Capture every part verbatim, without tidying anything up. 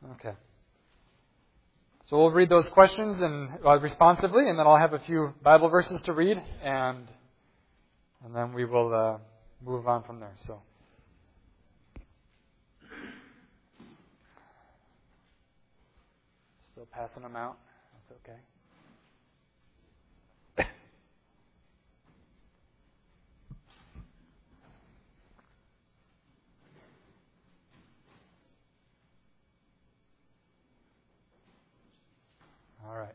Okay. So we'll read those questions and uh, responsively, and then I'll have a few Bible verses to read, and and then we will uh, move on from there. So. Still passing them out. That's okay. All right.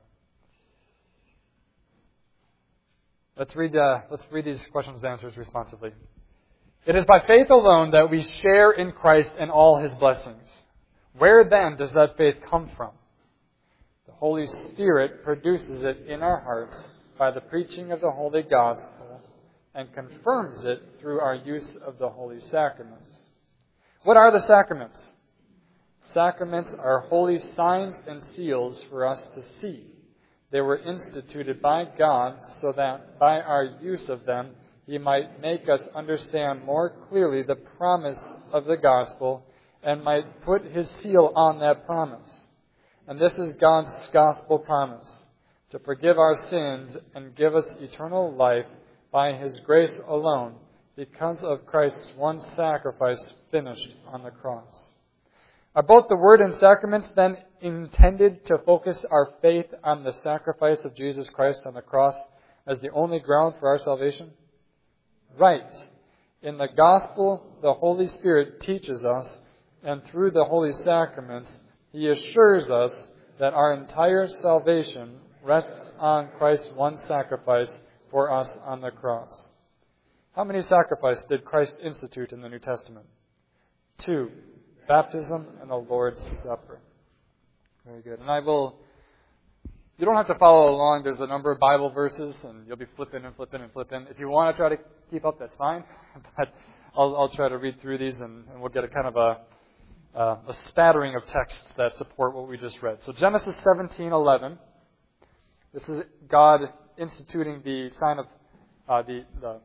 Let's read. Uh, let's read these questions and answers responsively. It is by faith alone that we share in Christ and all His blessings. Where then does that faith come from? The Holy Spirit produces it in our hearts by the preaching of the Holy Gospel and confirms it through our use of the Holy Sacraments. What are the sacraments? Sacraments are holy signs and seals for us to see. They were instituted by God so that by our use of them, He might make us understand more clearly the promise of the gospel and might put His seal on that promise. And this is God's gospel promise, to forgive our sins and give us eternal life by His grace alone, because of Christ's one sacrifice finished on the cross. Are both the Word and sacraments then intended to focus our faith on the sacrifice of Jesus Christ on the cross as the only ground for our salvation? Right. In the gospel, the Holy Spirit teaches us, and through the holy sacraments, He assures us that our entire salvation rests on Christ's one sacrifice for us on the cross. How many sacrifices did Christ institute in the New Testament? Two. Baptism and the Lord's Supper. Very good. And I will, you don't have to follow along. There's a number of Bible verses, and you'll be flipping and flipping and flipping. If you want to try to keep up, that's fine. But I'll, I'll try to read through these, and, and we'll get a kind of a, uh, a spattering of texts that support what we just read. So Genesis seventeen eleven. This is God instituting the sign of uh, the the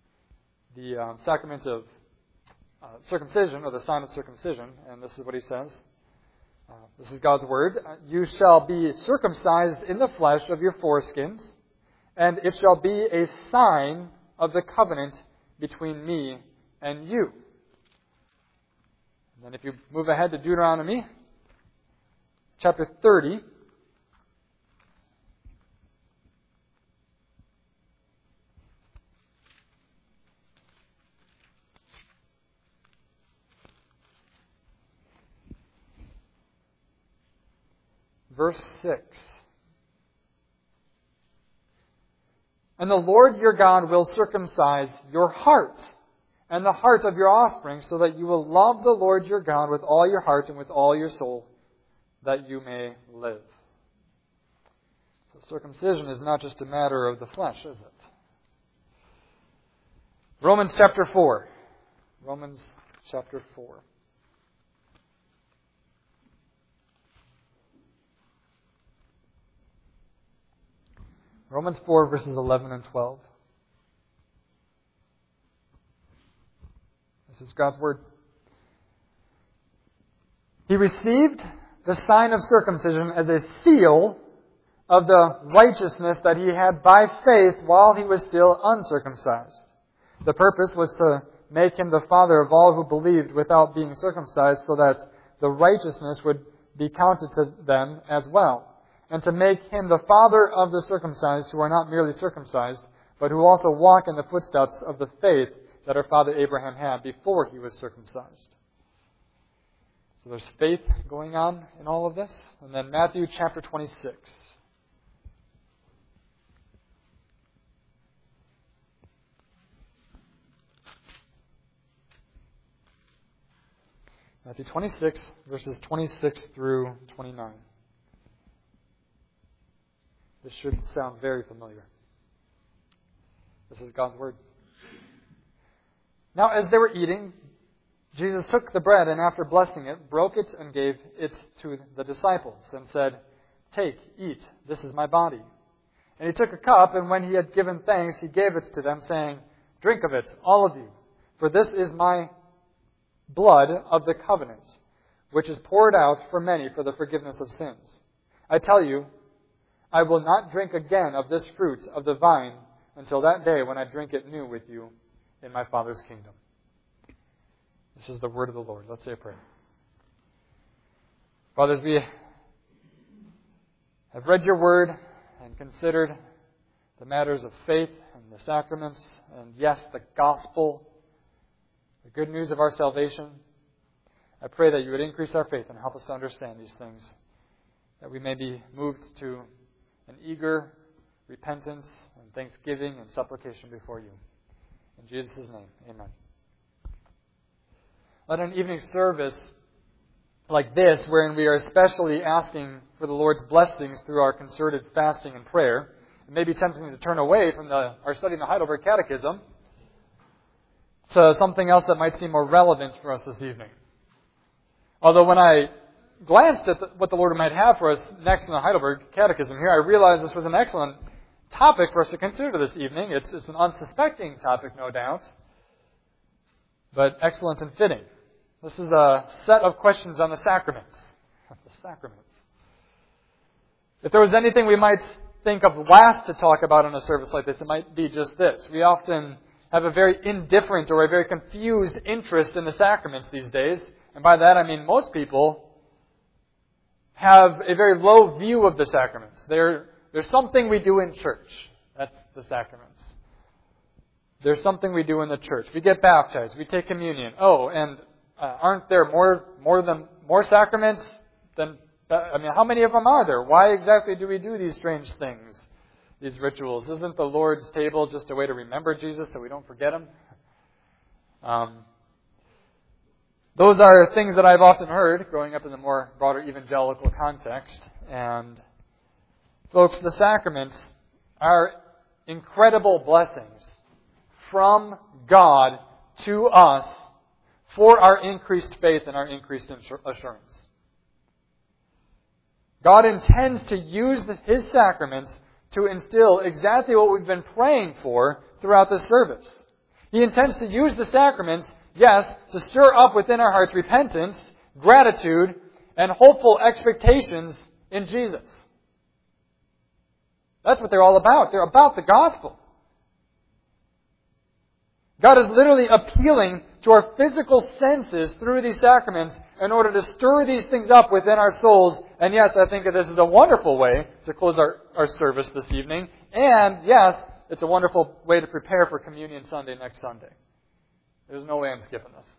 the um, sacrament of Uh, circumcision, or the sign of circumcision, and this is what He says. Uh, this is God's word. You shall be circumcised in the flesh of your foreskins, and it shall be a sign of the covenant between me and you. And then if you move ahead to Deuteronomy, chapter thirty, verse six. And the Lord your God will circumcise your heart and the heart of your offspring, so that you will love the Lord your God with all your heart and with all your soul, that you may live. So circumcision is not just a matter of the flesh, is it? Romans chapter four. Romans chapter four. Romans four, verses eleven and twelve. This is God's Word. He received the sign of circumcision as a seal of the righteousness that he had by faith while he was still uncircumcised. The purpose was to make him the father of all who believed without being circumcised, so that the righteousness would be counted to them as well. And to make him the father of the circumcised, who are not merely circumcised, but who also walk in the footsteps of the faith that our father Abraham had before he was circumcised. So there's faith going on in all of this. And then Matthew chapter twenty-six. Matthew twenty-six, verses twenty-six through twenty-nine. This should sound very familiar. This is God's Word. Now, as they were eating, Jesus took the bread and after blessing it, broke it and gave it to the disciples and said, "Take, eat, this is my body." And He took a cup, and when He had given thanks, He gave it to them, saying, "Drink of it, all of you, for this is my blood of the covenant, which is poured out for many for the forgiveness of sins. I tell you, I will not drink again of this fruit of the vine until that day when I drink it new with you in my Father's kingdom." This is the word of the Lord. Let's say a prayer. Father, as we have read your word and considered the matters of faith and the sacraments, and yes, the gospel, the good news of our salvation, I pray that you would increase our faith and help us to understand these things, that we may be moved to an eager repentance and thanksgiving and supplication before you. In Jesus' name, amen. Let an evening service like this, wherein we are especially asking for the Lord's blessings through our concerted fasting and prayer, it may be tempting to turn away from the, our study in the Heidelberg Catechism to something else that might seem more relevant for us this evening. Although when I glanced at the, what the Lord might have for us next in the Heidelberg Catechism here, I realized this was an excellent topic for us to consider this evening. It's, it's an unsuspecting topic, no doubt, but excellent and fitting. This is a set of questions on the sacraments. The sacraments. If there was anything we might think of last to talk about in a service like this, it might be just this. We often have a very indifferent or a very confused interest in the sacraments these days. And by that I mean most people have a very low view of the sacraments. They're, there's something we do in church. That's the sacraments. There's something we do in the church. We get baptized. We take communion. Oh, and uh, aren't there more more than more sacraments than? I mean, how many of them are there? Why exactly do we do these strange things, these rituals? Isn't the Lord's table just a way to remember Jesus so we don't forget Him? Um, those are things that I've often heard growing up in the more broader evangelical context. And folks, the sacraments are incredible blessings from God to us for our increased faith and our increased assurance. God intends to use His sacraments to instill exactly what we've been praying for throughout this service. He intends to use the sacraments, yes, to stir up within our hearts repentance, gratitude, and hopeful expectations in Jesus. That's what they're all about. They're about the gospel. God is literally appealing to our physical senses through these sacraments in order to stir these things up within our souls. And yes, I think that this is a wonderful way to close our, our service this evening. And yes, it's a wonderful way to prepare for Communion Sunday next Sunday. There's no way I'm skipping this.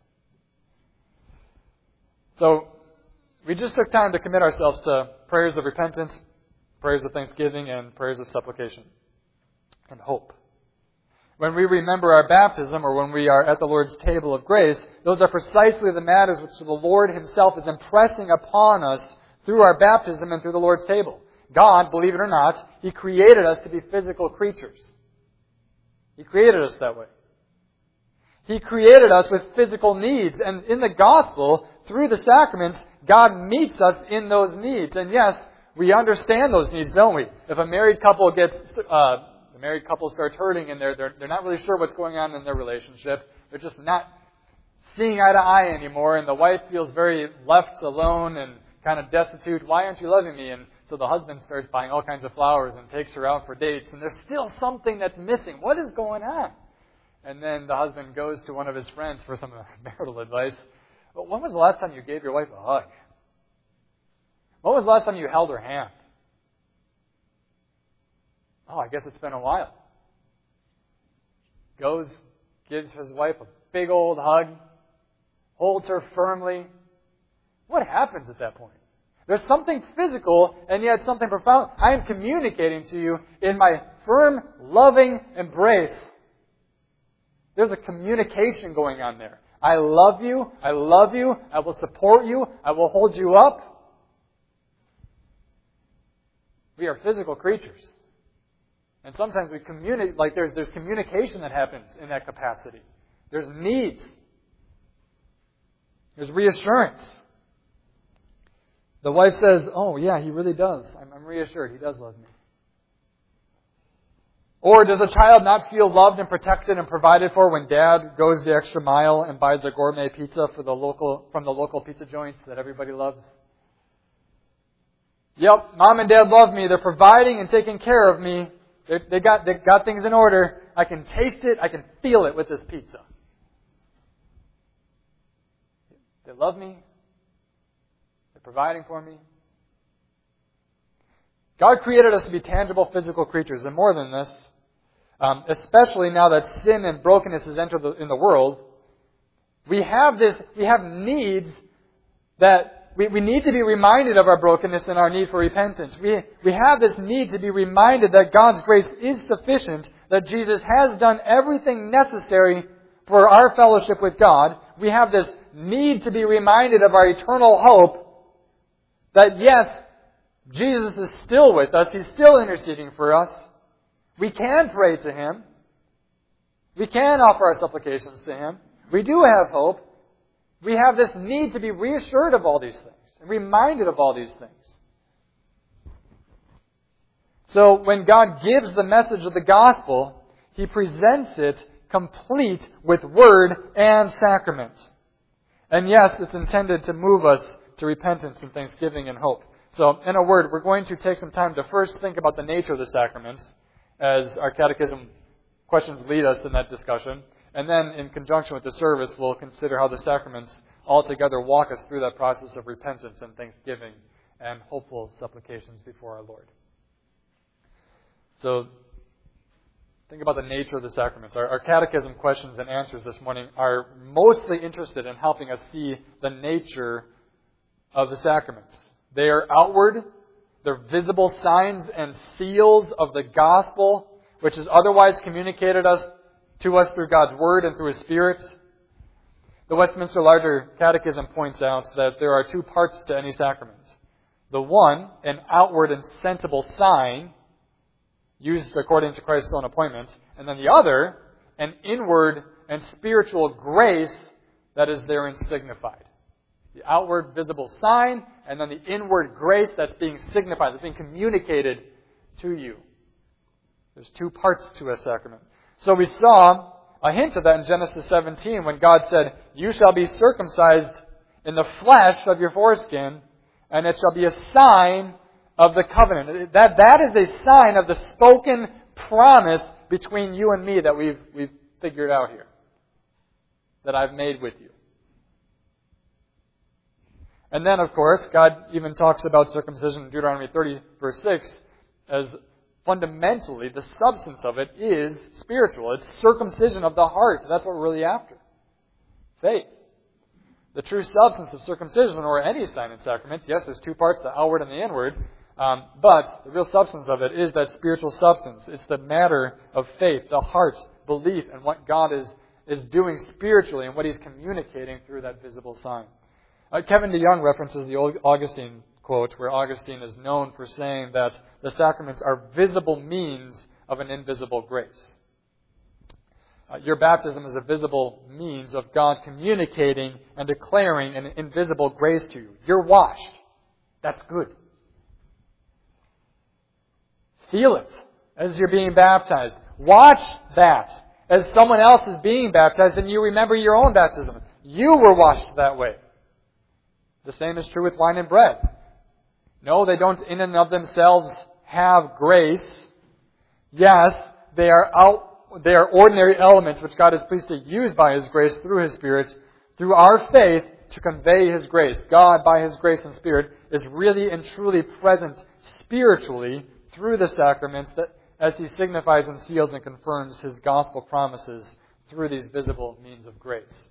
So, we just took time to commit ourselves to prayers of repentance, prayers of thanksgiving, and prayers of supplication and hope. When we remember our baptism, or when we are at the Lord's table of grace, those are precisely the matters which the Lord Himself is impressing upon us through our baptism and through the Lord's table. God, believe it or not, He created us to be physical creatures. He created us that way. He created us with physical needs. And in the gospel, through the sacraments, God meets us in those needs. And yes, we understand those needs, don't we? If a married couple gets... Uh, The married couple starts hurting and they're, they're, they're not really sure what's going on in their relationship. They're just not seeing eye to eye anymore, and the wife feels very left alone and kind of destitute. Why aren't you loving me? And so the husband starts buying all kinds of flowers and takes her out for dates, and there's still something that's missing. What is going on? And then the husband goes to one of his friends for some marital advice. Well, when was the last time you gave your wife a hug? When was the last time you held her hand? Oh, I guess it's been a while. Goes, gives his wife a big old hug, holds her firmly. What happens at that point? There's something physical and yet something profound. I am communicating to you in my firm, loving embrace. There's a communication going on there. I love you. I love you. I will support you. I will hold you up. We are physical creatures. And sometimes we communicate, like there's, there's communication that happens in that capacity. There's needs. There's reassurance. The wife says, oh yeah, he really does. I'm, I'm reassured. He does love me. Or does a child not feel loved and protected and provided for when dad goes the extra mile and buys a gourmet pizza for the local, from the local pizza joints that everybody loves? Yep, mom and dad love me. They're providing and taking care of me. They, they got they got things in order. I can taste it. I can feel it with this pizza. They love me. They're providing for me. God created us to be tangible physical creatures, and more than this, um, especially now that sin and brokenness has entered the, in the world, we have this. We have needs that. We, we need to be reminded of our brokenness and our need for repentance. We, we have this need to be reminded that God's grace is sufficient, that Jesus has done everything necessary for our fellowship with God. We have this need to be reminded of our eternal hope, that yes, Jesus is still with us. He's still interceding for us. We can pray to Him. We can offer our supplications to Him. We do have hope. We have this need to be reassured of all these things and reminded of all these things. So when God gives the message of the gospel, He presents it complete with word and sacrament. And yes, it's intended to move us to repentance and thanksgiving and hope. So, in a word, we're going to take some time to first think about the nature of the sacraments, as our catechism questions lead us in that discussion. And then, in conjunction with the service, we'll consider how the sacraments altogether walk us through that process of repentance and thanksgiving and hopeful supplications before our Lord. So, think about the nature of the sacraments. Our, our catechism questions and answers this morning are mostly interested in helping us see the nature of the sacraments. They are outward. They're visible signs and seals of the gospel, which is otherwise communicated us to us through God's Word and through His Spirit. The Westminster Larger Catechism points out that there are two parts to any sacrament. The one, an outward and sensible sign, used according to Christ's own appointment. And then the other, an inward and spiritual grace that is therein signified. The outward visible sign, and then the inward grace that's being signified, that's being communicated to you. There's two parts to a sacrament. So we saw a hint of that in Genesis seventeen when God said, "You shall be circumcised in the flesh of your foreskin, and it shall be a sign of the covenant." That, that is a sign of the spoken promise between you and me that we've, we've figured out here, that I've made with you. And then, of course, God even talks about circumcision in Deuteronomy thirty, verse six, as fundamentally, the substance of it is spiritual. It's circumcision of the heart. That's what we're really after. Faith. The true substance of circumcision, or any sign and sacrament, yes, there's two parts, the outward and the inward, um, but the real substance of it is that spiritual substance. It's the matter of faith, the heart, belief, and what God is, is doing spiritually and what He's communicating through that visible sign. Uh, Kevin DeYoung references the old Augustine quote, where Augustine is known for saying that the sacraments are visible means of an invisible grace. Uh, your baptism is a visible means of God communicating and declaring an invisible grace to you. You're washed. That's good. Feel it as you're being baptized. Watch that as someone else is being baptized, and you remember your own baptism. You were washed that way. The same is true with wine and bread. No, they don't in and of themselves have grace. Yes, they are out, they are ordinary elements which God is pleased to use by His grace through His Spirit, through our faith, to convey His grace. God, by His grace and Spirit, is really and truly present spiritually through the sacraments, that as He signifies and seals and confirms His gospel promises through these visible means of grace.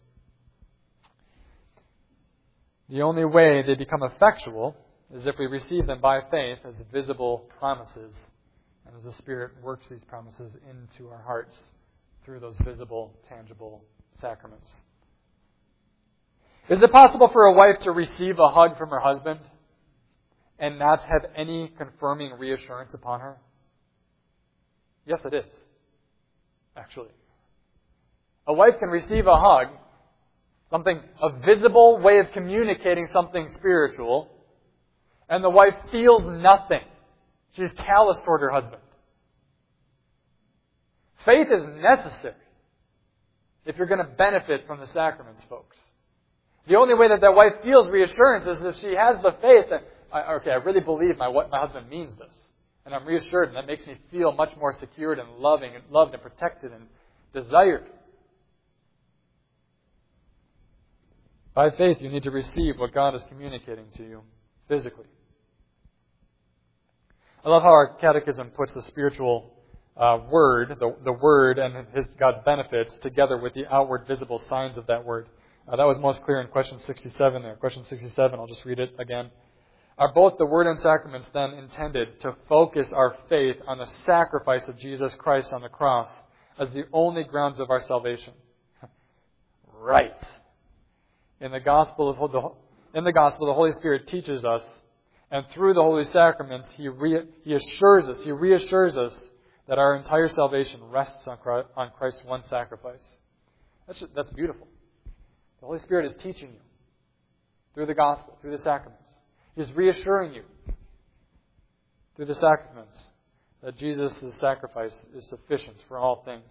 The only way they become effectual is if we receive them by faith as visible promises, and as the Spirit works these promises into our hearts through those visible, tangible sacraments. Is it possible for a wife to receive a hug from her husband and not have any confirming reassurance upon her? Yes, it is, actually. A wife can receive a hug, something, a visible way of communicating something spiritual, and the wife feels nothing. She's callous toward her husband. Faith is necessary if you're going to benefit from the sacraments, folks. The only way that that wife feels reassurance is if she has the faith that, okay, I really believe my my husband means this. And I'm reassured, and that makes me feel much more secured and loving and loved and protected and desired. By faith, you need to receive what God is communicating to you physically. I love how our catechism puts the spiritual uh, word, the, the word and his, God's benefits, together with the outward visible signs of that word. Uh, that was most clear in question sixty-seven there. Question sixty-seven, I'll just read it again. Are both the Word and sacraments then intended to focus our faith on the sacrifice of Jesus Christ on the cross as the only grounds of our salvation? Right. In the gospel of the in the gospel, the Holy Spirit teaches us, and through the holy sacraments, He re, He assures us, He reassures us that our entire salvation rests on Christ, on Christ's one sacrifice. That's just, that's beautiful. The Holy Spirit is teaching you through the gospel, through the sacraments. He's reassuring you through the sacraments that Jesus' sacrifice is sufficient for all things.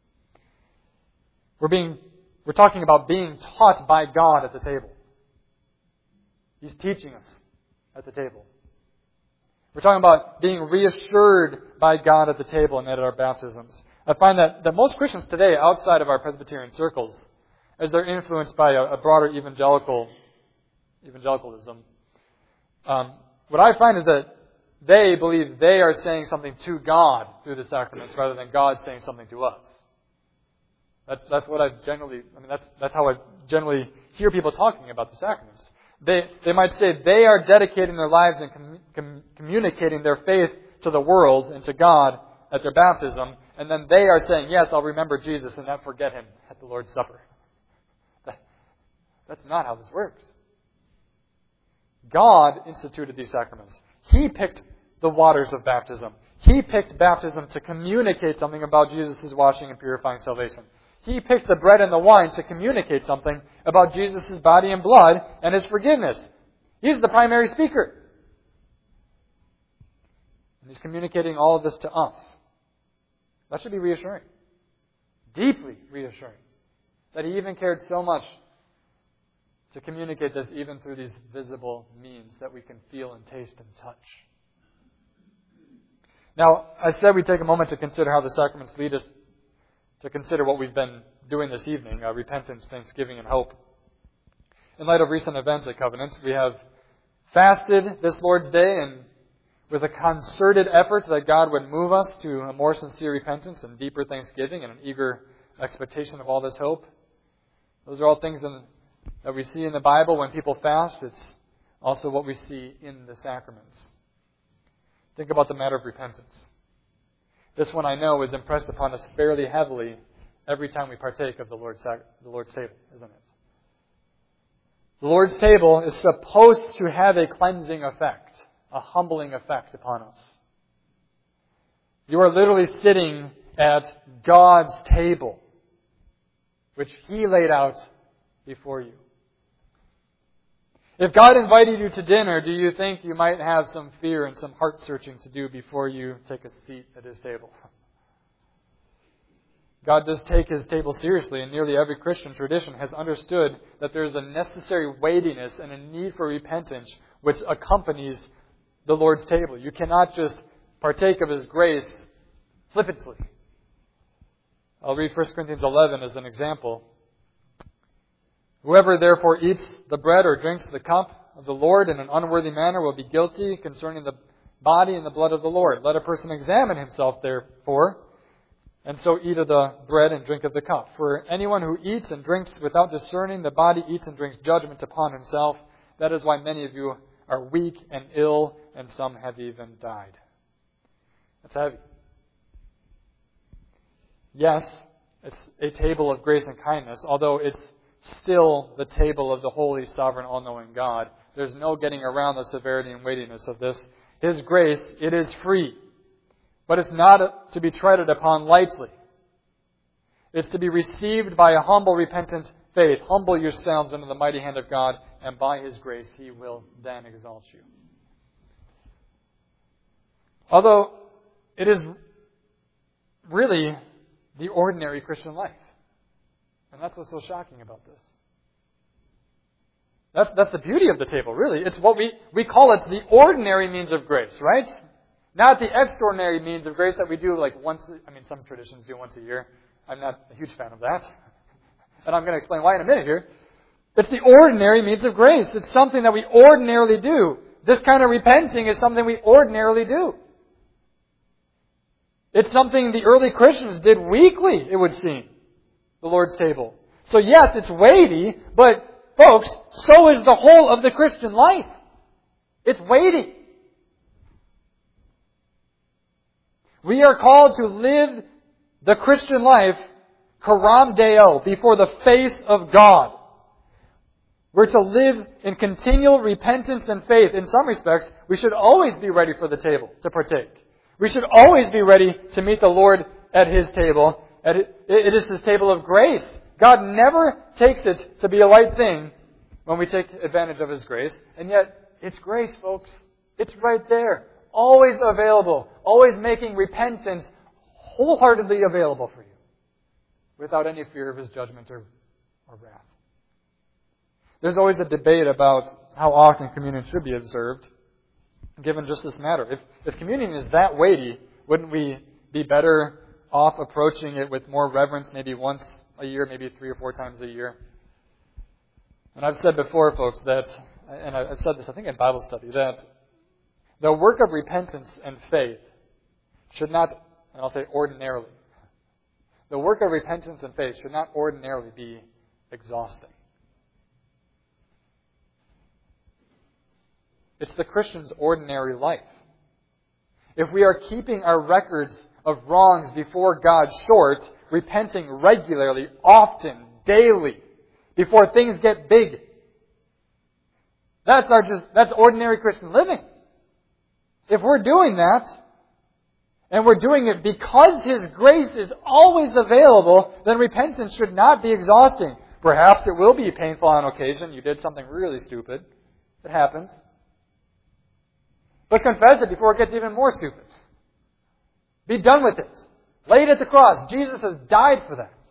We're being, we're talking about being taught by God at the table. He's teaching us at the table. We're talking about being reassured by God at the table and at our baptisms. I find that, that most Christians today, outside of our Presbyterian circles, as they're influenced by a, a broader evangelical evangelicalism, um, what I find is that they believe they are saying something to God through the sacraments rather than God saying something to us. That's, that's what I generally, I mean, that's, that's how I generally hear people talking about the sacraments. They, they might say they are dedicating their lives and com, com, communicating their faith to the world and to God at their baptism, and then they are saying, yes, I'll remember Jesus and not forget Him at the Lord's Supper. That, that's not how this works. God instituted these sacraments. He picked the waters of baptism. He picked baptism to communicate something about Jesus' washing and purifying salvation. He picked the bread and the wine to communicate something about Jesus' body and blood and His forgiveness. He's the primary speaker. And He's communicating all of this to us. That should be reassuring. Deeply reassuring. That He even cared so much to communicate this even through these visible means that we can feel and taste and touch. Now, I said we'd take a moment to consider how the sacraments lead us to consider what we've been doing this evening, uh, repentance, thanksgiving, and hope. In light of recent events at Covenants, we have fasted this Lord's Day, and with a concerted effort that God would move us to a more sincere repentance and deeper thanksgiving and an eager expectation of all this hope. Those are all things in, that we see in the Bible when people fast. It's also what we see in the sacraments. Think about the matter of repentance. This one I know is impressed upon us fairly heavily every time we partake of the Lord's, sac- the Lord's table, isn't it? The Lord's table is supposed to have a cleansing effect, a humbling effect upon us. You are literally sitting at God's table, which He laid out before you. If God invited you to dinner, do you think you might have some fear and some heart searching to do before you take a seat at His table? God does take His table seriously, and nearly every Christian tradition has understood that there is a necessary weightiness and a need for repentance which accompanies the Lord's table. You cannot just partake of His grace flippantly. I'll read First Corinthians eleven as an example. Whoever therefore eats the bread or drinks the cup of the Lord in an unworthy manner will be guilty concerning the body and the blood of the Lord. Let a person examine himself therefore, and so eat of the bread and drink of the cup. For anyone who eats and drinks without discerning the body eats and drinks judgment upon himself. That is why many of you are weak and ill, and some have even died. That's heavy. Yes, it's a table of grace and kindness, although it's still the table of the holy, sovereign, all-knowing God. There's no getting around the severity and weightiness of this. His grace, it is free. But it's not to be treaded upon lightly. It's to be received by a humble, repentant faith. Humble yourselves under the mighty hand of God, and by His grace He will then exalt you. Although it is really the ordinary Christian life. And that's what's so shocking about this. That's, that's the beauty of the table, really. It's what we, we call it the ordinary means of grace, right? Not the extraordinary means of grace that we do like once, I mean, some traditions do once a year. I'm not a huge fan of that. And I'm going to explain why in a minute here. It's the ordinary means of grace. It's something that we ordinarily do. This kind of repenting is something we ordinarily do. It's something the early Christians did weekly, it would seem. The Lord's table. So yes, it's weighty, but folks, so is the whole of the Christian life. It's weighty. We are called to live the Christian life coram Deo, before the face of God. We're to live in continual repentance and faith. In some respects, we should always be ready for the table to partake. We should always be ready to meet the Lord at His table. It is His table of grace. God never takes it to be a light thing when we take advantage of His grace. And yet, it's grace, folks. It's right there. Always available. Always making repentance wholeheartedly available for you, without any fear of His judgment or, or wrath. There's always a debate about how often communion should be observed, given just this matter. If, if communion is that weighty, wouldn't we be better off approaching it with more reverence, maybe once a year, maybe three or four times a year? And I've said before, folks, that, and I've said this, I think in Bible study, that the work of repentance and faith should not, and I'll say ordinarily, the work of repentance and faith should not ordinarily be exhausting. It's the Christian's ordinary life. If we are keeping our records of wrongs before God short, repenting regularly, often, daily, before things get big, that's our just that's ordinary Christian living. If we're doing that, and we're doing it because His grace is always available, then repentance should not be exhausting. Perhaps it will be painful on occasion. You did something really stupid. It happens. But confess it before it gets even more stupid. Be done with it. Lay it at the cross. Jesus has died for that.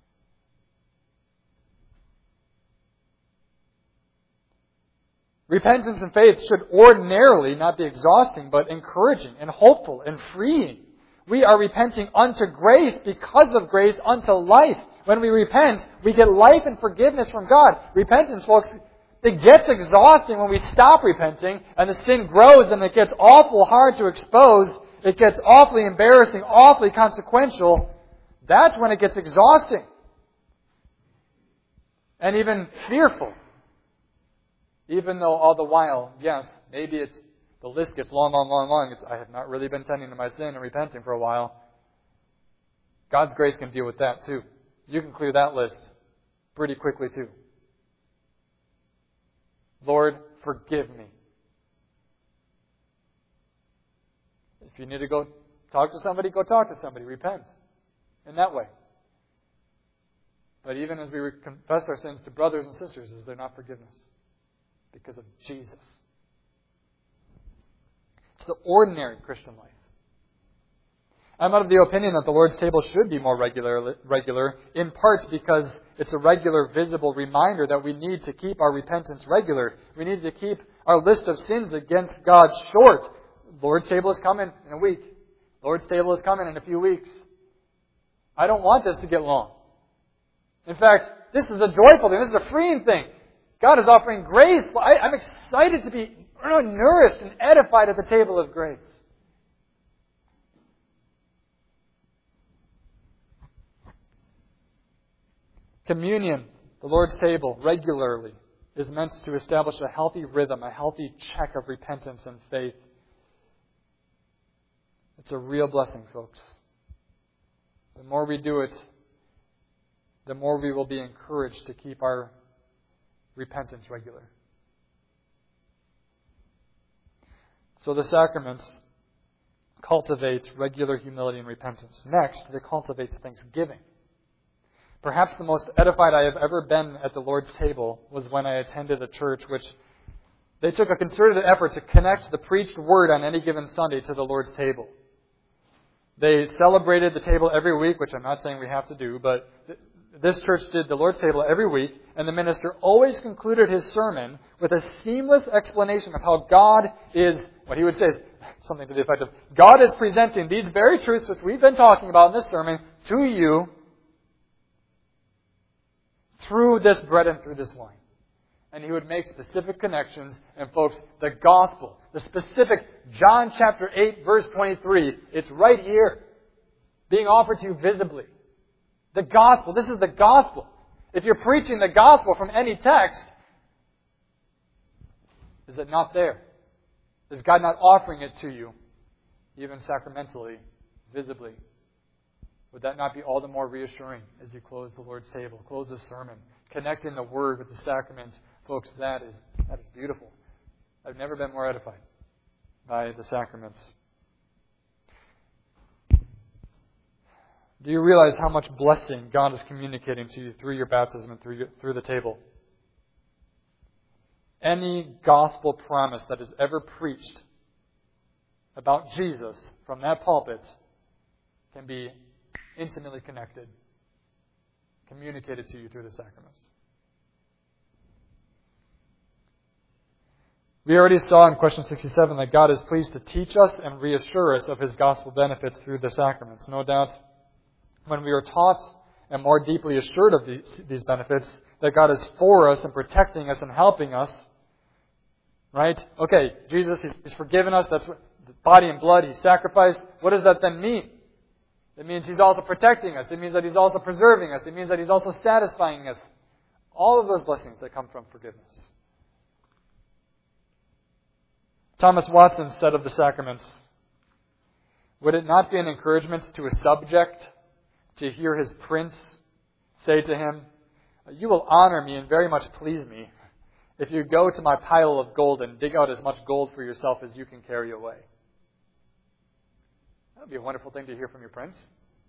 Repentance and faith should ordinarily not be exhausting, but encouraging and hopeful and freeing. We are repenting unto grace, because of grace, unto life. When we repent, we get life and forgiveness from God. Repentance, folks, it gets exhausting when we stop repenting and the sin grows and it gets awful hard to expose. It gets awfully embarrassing, awfully consequential. That's when it gets exhausting. And even fearful. Even though all the while, yes, maybe it's the list gets long, long, long, long. It's, I have not really been tending to my sin and repenting for a while. God's grace can deal with that too. You can clear that list pretty quickly too. Lord, forgive me. If you need to go talk to somebody, go talk to somebody. Repent in that way. But even as we confess our sins to brothers and sisters, is there not forgiveness? Because of Jesus. It's the ordinary Christian life. I'm of the opinion that the Lord's table should be more regular, regular, in part because it's a regular, visible reminder that we need to keep our repentance regular. We need to keep our list of sins against God short. The Lord's table is coming in a week. The Lord's table is coming in a few weeks. I don't want this to get long. In fact, this is a joyful thing. This is a freeing thing. God is offering grace. I, I'm excited to be nourished and edified at the table of grace. Communion, the Lord's table, regularly is meant to establish a healthy rhythm, a healthy check of repentance and faith. It's a real blessing, folks. The more we do it, the more we will be encouraged to keep our repentance regular. So the sacraments cultivate regular humility and repentance. Next, they cultivate thanksgiving. Perhaps the most edified I have ever been at the Lord's table was when I attended a church which they took a concerted effort to connect the preached word on any given Sunday to the Lord's table. They celebrated the table every week, which I'm not saying we have to do, but this church did the Lord's table every week, and the minister always concluded his sermon with a seamless explanation of how God is, what he would say is something to the effect of, God is presenting these very truths which we've been talking about in this sermon to you through this bread and through this wine. And he would make specific connections. And folks, the gospel, the specific John chapter eight, verse twenty-three, it's right here, being offered to you visibly. The gospel, this is the gospel. If you're preaching the gospel from any text, is it not there? Is God not offering it to you, even sacramentally, visibly? Would that not be all the more reassuring as you close the Lord's table, close the sermon, connecting the Word with the sacraments? Folks, that is that is beautiful. I've never been more edified by the sacraments. Do you realize how much blessing God is communicating to you through your baptism and through, your, through the table? Any gospel promise that is ever preached about Jesus from that pulpit can be intimately connected, communicated to you through the sacraments. We already saw in question sixty-seven that God is pleased to teach us and reassure us of His gospel benefits through the sacraments. No doubt, when we are taught and more deeply assured of these, these benefits, that God is for us and protecting us and helping us, right? Okay, Jesus, He's forgiven us. That's what the body and blood He sacrificed. What does that then mean? It means He's also protecting us. It means that He's also preserving us. It means that He's also satisfying us. All of those blessings that come from forgiveness. Thomas Watson said of the sacraments, would it not be an encouragement to a subject to hear his prince say to him, you will honor me and very much please me if you go to my pile of gold and dig out as much gold for yourself as you can carry away? That would be a wonderful thing to hear from your prince.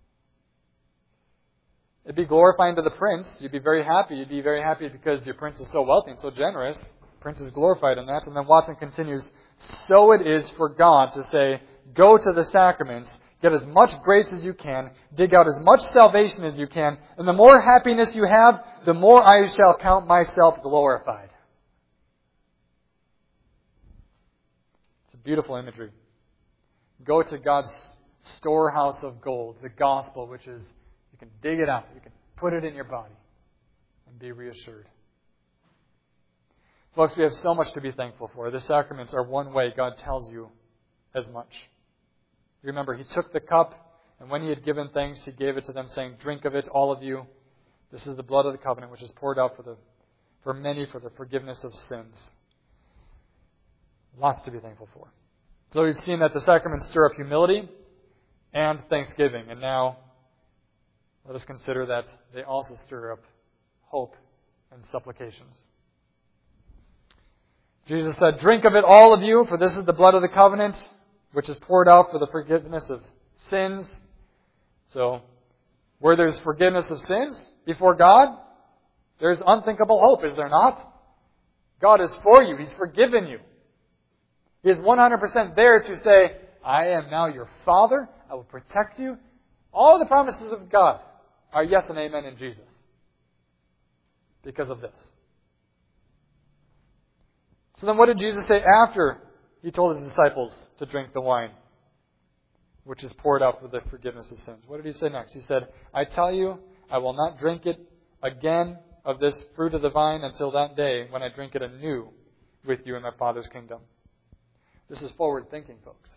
It'd be glorifying to the prince. You'd be very happy. You'd be very happy because your prince is so wealthy and so generous. The prince is glorified in that. And then Watson continues, so it is for God to say, go to the sacraments, get as much grace as you can, dig out as much salvation as you can, and the more happiness you have, the more I shall count myself glorified. It's a beautiful imagery. Go to God's storehouse of gold, the gospel, which is, you can dig it out, you can put it in your body, and be reassured. Folks, we have so much to be thankful for. The sacraments are one way God tells you as much. Remember, He took the cup, and when He had given thanks, He gave it to them, saying, drink of it, all of you. This is the blood of the covenant, which is poured out for the for many for the forgiveness of sins. Lots to be thankful for. So we've seen that the sacraments stir up humility and thanksgiving. And now, let us consider that they also stir up hope and supplications. Jesus said, drink of it, all of you, for this is the blood of the covenant, which is poured out for the forgiveness of sins. So, where there's forgiveness of sins before God, there's unthinkable hope, is there not? God is for you. He's forgiven you. He is one hundred percent there to say, I am now your Father. I will protect you. All the promises of God are yes and amen in Jesus. Because of this. So then what did Jesus say after He told His disciples to drink the wine, which is poured out for the forgiveness of sins? What did He say next? He said, I tell you, I will not drink it again of this fruit of the vine until that day when I drink it anew with you in my Father's kingdom. This is forward thinking, folks.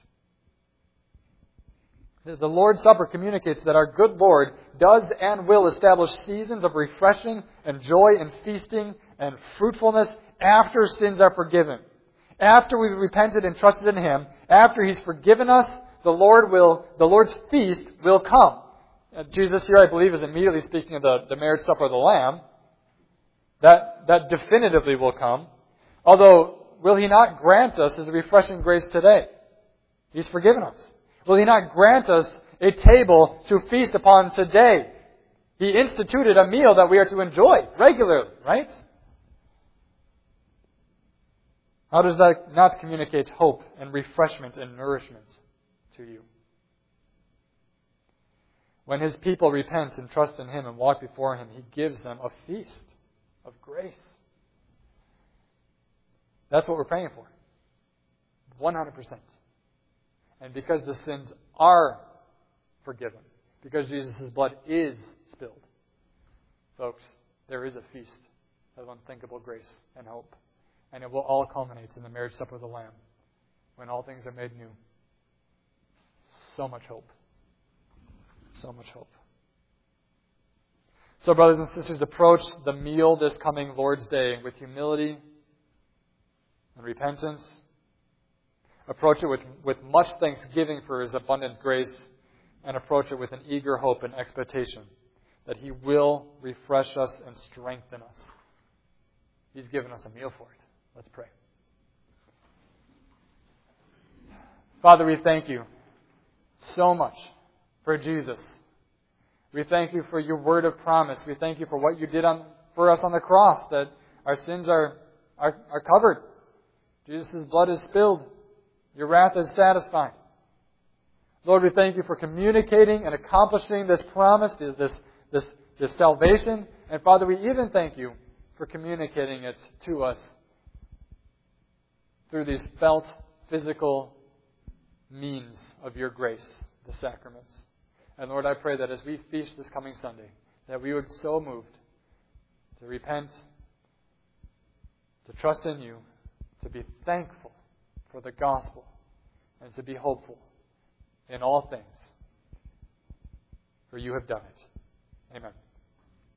The Lord's Supper communicates that our good Lord does and will establish seasons of refreshing and joy and feasting and fruitfulness after sins are forgiven. After we've repented and trusted in Him, after He's forgiven us, the Lord will, the Lord's feast will come. Uh, Jesus here, I believe, is immediately speaking of the, the marriage supper of the Lamb. That, that definitively will come. Although, will He not grant us His refreshing grace today? He's forgiven us. Will He not grant us a table to feast upon today? He instituted a meal that we are to enjoy regularly, right? How does that not communicate hope and refreshment and nourishment to you? When His people repent and trust in Him and walk before Him, He gives them a feast of grace. That's what we're praying for. one hundred percent. And because the sins are forgiven, because Jesus' blood is spilled, folks, there is a feast of unthinkable grace and hope. And it will all culminate in the marriage supper of the Lamb, when all things are made new. So much hope. So much hope. So, brothers and sisters, approach the meal this coming Lord's Day with humility and repentance. Approach it with, with much thanksgiving for His abundant grace, and approach it with an eager hope and expectation that He will refresh us and strengthen us. He's given us a meal for it. Let's pray. Father, we thank You so much for Jesus. We thank You for Your word of promise. We thank You for what You did on, for us on the cross, that our sins are, are, are covered. Jesus' blood is spilled. Your wrath is satisfied. Lord, we thank You for communicating and accomplishing this promise, this, this, this salvation. And Father, we even thank You for communicating it to us through these felt, physical means of Your grace, the sacraments. And Lord, I pray that as we feast this coming Sunday, that we would be so moved to repent, to trust in You, to be thankful for the gospel, and to be hopeful in all things. For You have done it. Amen.